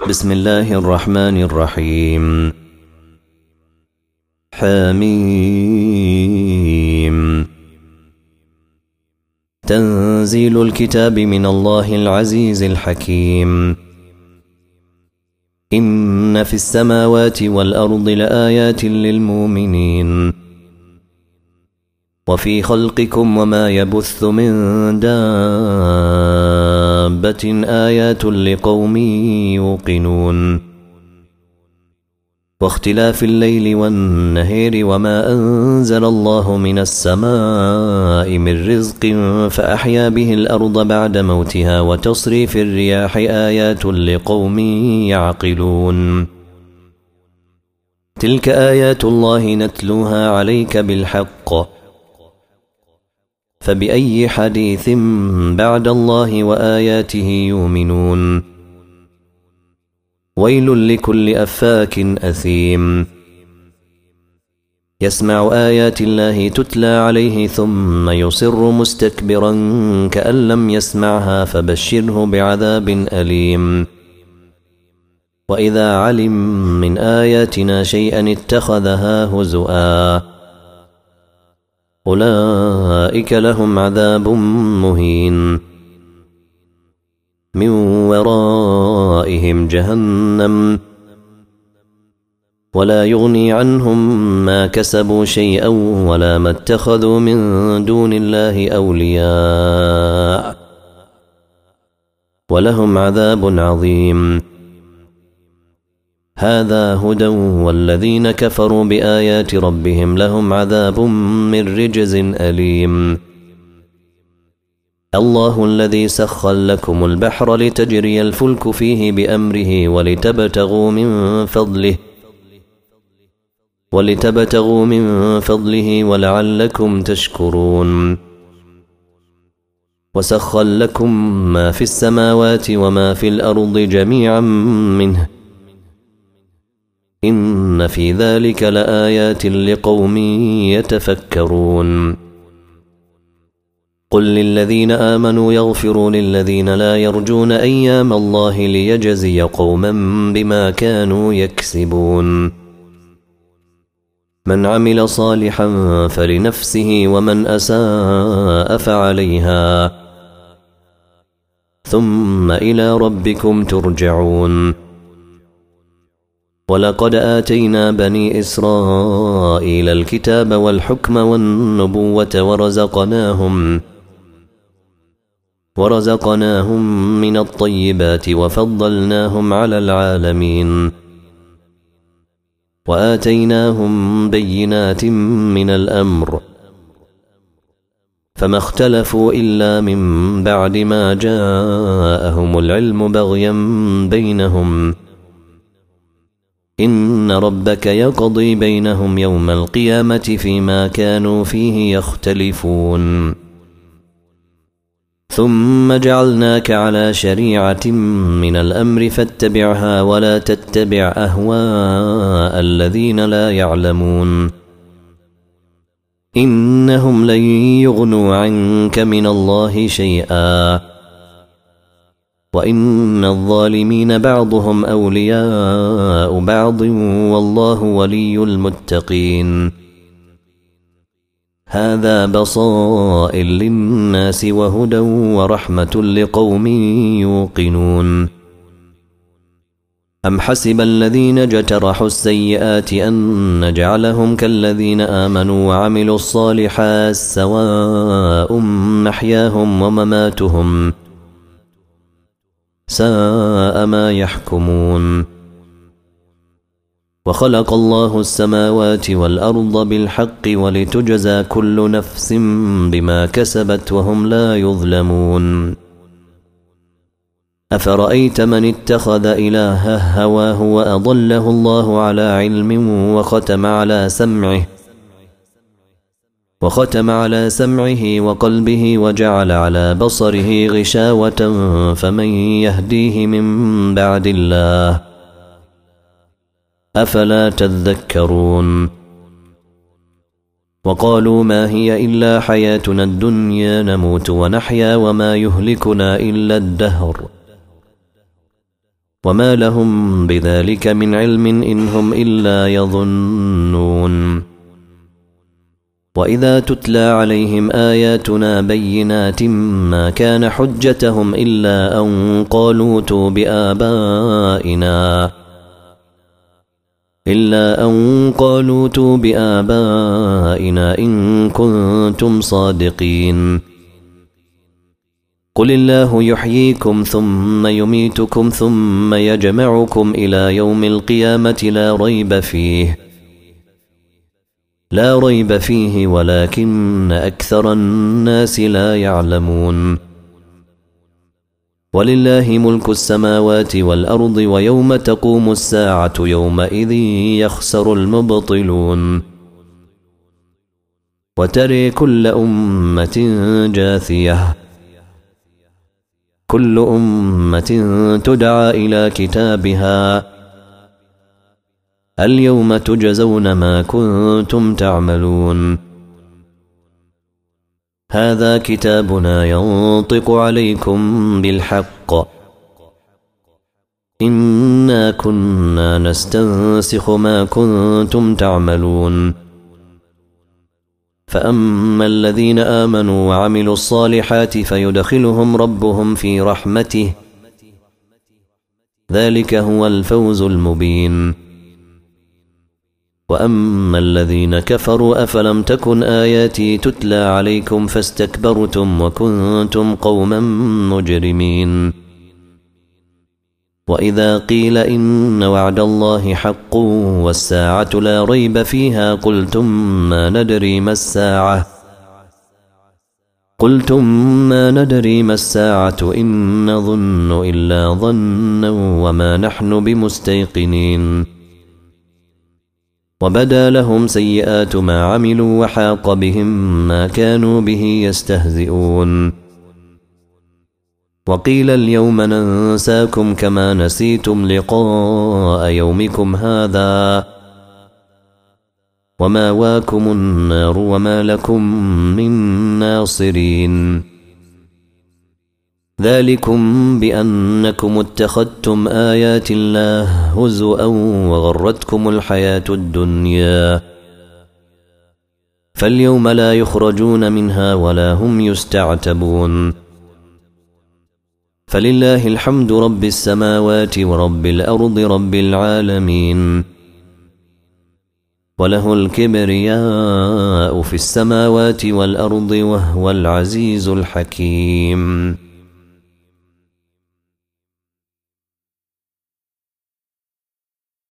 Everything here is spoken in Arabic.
بسم الله الرحمن الرحيم. حميم. تنزيل الكتاب من الله العزيز الحكيم. إن في السماوات والأرض لآيات للمؤمنين وفي خلقكم وما يبث من دابة آيات لقوم يوقنون واختلاف الليل والنهار وما أنزل الله من السماء من رزق فأحيا به الأرض بعد موتها وتصريف الرياح آيات لقوم يعقلون تلك آيات الله نتلوها عليك بالحق فبأي حديث بعد الله وآياته يؤمنون ويل لكل أفاك أثيم يسمع آيات الله تتلى عليه ثم يصر مستكبرا كأن لم يسمعها فبشره بعذاب أليم وإذا علم من آياتنا شيئا اتخذها هزؤا أولئك لهم عذاب مهين من ورائهم جهنم ولا يغني عنهم ما كسبوا شيئا ولا ما اتخذوا من دون الله أولياء ولهم عذاب عظيم هذا هدى والذين كفروا بآيات ربهم لهم عذاب من رجز أليم الله الذي سخر لكم البحر لتجري الفلك فيه بأمره ولتبتغوا من فضله ولعلكم تشكرون وسخر لكم ما في السماوات وما في الأرض جميعا منه إن في ذلك لآيات لقوم يتفكرون قل للذين آمنوا يغفروا للذين لا يرجون أيام الله ليجزي قوما بما كانوا يكسبون من عمل صالحا فلنفسه ومن أساء فعليها ثم إلى ربكم ترجعون ولقد آتينا بني إسرائيل الكتاب والحكم والنبوة ورزقناهم من الطيبات وفضلناهم على العالمين وآتيناهم بينات من الأمر فما اختلفوا إلا من بعد ما جاءهم العلم بغيا بينهم إن ربك يقضي بينهم يوم القيامة فيما كانوا فيه يختلفون ثم جعلناك على شريعة من الأمر فاتبعها ولا تتبع أهواء الذين لا يعلمون إنهم لن يغنوا عنك من الله شيئا وإن الظالمين بعضهم أولياء بعض والله ولي المتقين هذا بصائر للناس وهدى ورحمة لقوم يوقنون أم حسب الذين اجترحوا السيئات أن نجعلهم كالذين آمنوا وعملوا الصالحات سواء محياهم ومماتهم ساء ما يحكمون وخلق الله السماوات والأرض بالحق ولتجزى كل نفس بما كسبت وهم لا يظلمون أفرأيت من اتخذ إلهه هواه وأضله الله على علم وختم على سمعه وقلبه وجعل على بصره غشاوة فمن يهديه من بعد الله أفلا تذكرون وقالوا ما هي إلا حياتنا الدنيا نموت ونحيا وما يهلكنا إلا الدهر وما لهم بذلك من علم إن هم إلا يظنون. وإذا تتلى عليهم آياتنا بينات ما كان حجتهم إلا أن قالوا ائتوا بآبائنا إن كنتم صادقين. قل الله يحييكم ثم يميتكم ثم يجمعكم إلى يوم القيامة لا ريب فيه ولكن أكثر الناس لا يعلمون. ولله ملك السماوات والأرض ويوم تقوم الساعة يومئذ يخسر المبطلون. وترى كل أمة جاثية كل أمة تدعى إلى كتابها اليوم تجزون ما كنتم تعملون. هذا كتابنا ينطق عليكم بالحق إنا كنا نستنسخ ما كنتم تعملون. فأما الذين آمنوا وعملوا الصالحات فيدخلهم ربهم في رحمته ذلك هو الفوز المبين. وأما الذين كفروا أفلم تكن آياتي تتلى عليكم فاستكبرتم وكنتم قوما مجرمين. وإذا قيل إن وعد الله حق والساعة لا ريب فيها قلتم ما ندري ما الساعة إن نظن إلا ظنا وما نحن بمستيقنين. وبدا لهم سيئات ما عملوا وحاق بهم ما كانوا به يستهزئون. وقيل اليوم ننساكم كما نسيتم لقاء يومكم هذا ومأواكم النار وما لكم من ناصرين. ذلكم بأنكم اتخذتم آيات الله هزؤا وغرتكم الحياة الدنيا فاليوم لا يخرجون منها ولا هم يستعتبون. فلله الحمد رب السماوات ورب الأرض رب العالمين. وله الكبرياء في السماوات والأرض وهو العزيز الحكيم.